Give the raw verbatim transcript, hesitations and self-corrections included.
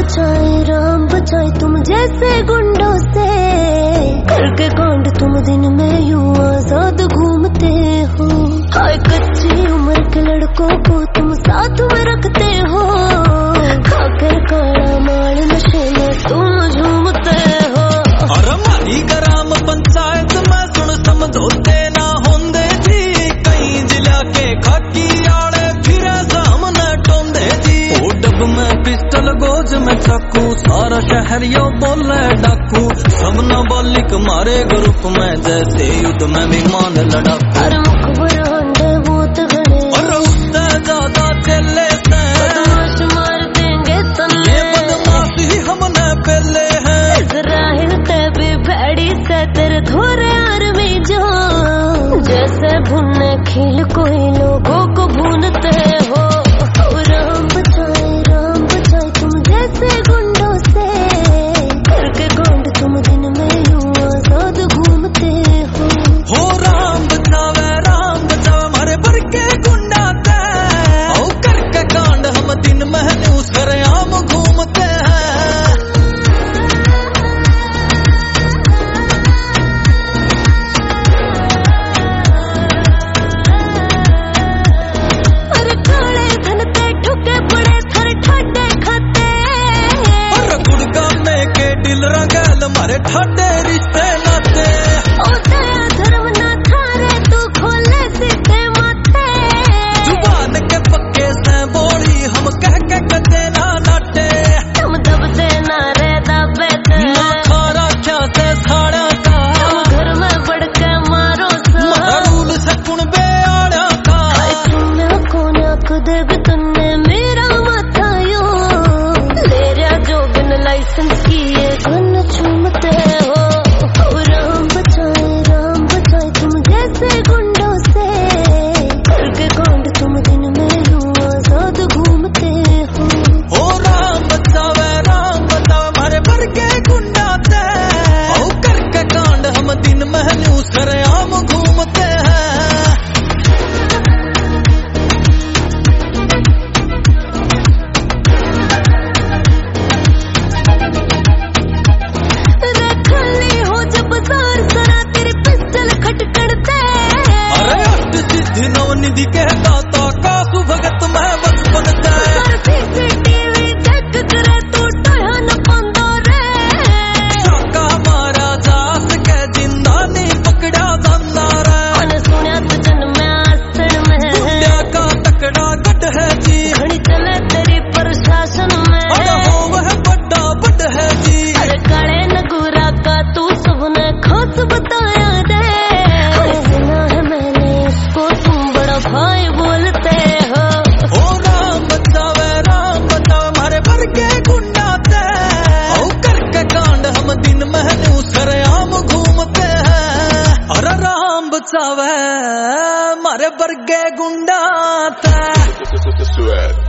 बचाए राम बचाए तुम जैसे गुंडों से, करके कांड तुम दिन में यूं आजाद घूमते हो। हाय कच्ची उम्र के लड़कों को तुम साथ में रखते हो, खाकर काला माल नशे में तुम झूमते हो। और हमारी ग्राम पंचायत में सुन समझौते ना होंदे जी, कई जिला के खाकी आले फिर सामने टोंदे जी। ओ डब में पिस्टल गोज में चाकू, सारा शहर यो बोले डाकू, सब नाबालिग मारे ग्रुप में जैसे युद्ध में विमान लड़ाकू। अरे मुखबर हंडे भूत घने और उससे ज्यादा चले से बदमाश मार देंगे तन्ने, ये बदमाश ही हमने पहले हैं। इज़राइल ते भी भैड़ी से तेरे धोरे आर्मी जो, जैसे भुनने खील कोई लोगों को भूनते हो। राम बचाए राम बचाए तुम जैसे गुंडों से, करके कांड तुम दिन में यूं आजाद घूमते हो। हो राम बचावे राम बचावे मारे भर के गुंडा ते, ओ करके कांड हम दिन में न्यू सरेआम घूमते हैं। अरे काले धन ते ठुके पड़े थारे ठाडे खाते, और गुड़गा में के दिल रंगल मारे ठाडे रिश्ते नाते। ओ दया धर्म ना थारे तू खोले सीधे माथे, जुबान के पक्के से बोली हम कह के कदे ना नाटे। तुम दबते ना रे दबे ते, ना खारा क्या से साड़ा का, तुम घर में बढ़ के मारो सा। रूल से कुणबे आड़ा का। हाय तुमने कौन आंख देग तुमने मेरा माथा यो, ले रहा जो बिन लाइसेंस किए गन चूमते हो। ओ राम बचाए राम बचाए तुम जैसे गुंडों से, करके कांड तुम दिन में यूं आजाद घूमते हो। ओ राम बचावे राम बचावे मारे भर के गुंडा ते, ओ करके कांड हम दिन में न्यू सरेआम घूमते हैं। रे खाली हो जब बाजार सरा तेरी पिस्टल खटखड़ते, अरे अष्ट सिद्धि नव निधि के दाता कासु भगत में बचपन जाए। सर सीसीटीवी देख करे तू टया न पांदा रे, शाका मारा जास के जिंदा नहीं पकड़ा जांदा रे। मन सुनिया तू जन में आसण में, गुंडा का तकड़ा गढ़ है जी, घड़ी चले तेरी प्रशासन में। अरे हो वह बड़ा बड़ है जी। अरे काले नगूरा का तू सबने खास बताया रे, सुना है मैंने इसको तुम बड़ा भाई बोलते हो। ओ राम बचावे राम बचावे मारे भर के गुंडा ते, ओ करके कांड हम दिन में न्यू सरेआम घूमते हैं। अरे राम बचावे मारे भर के गुंडा ते।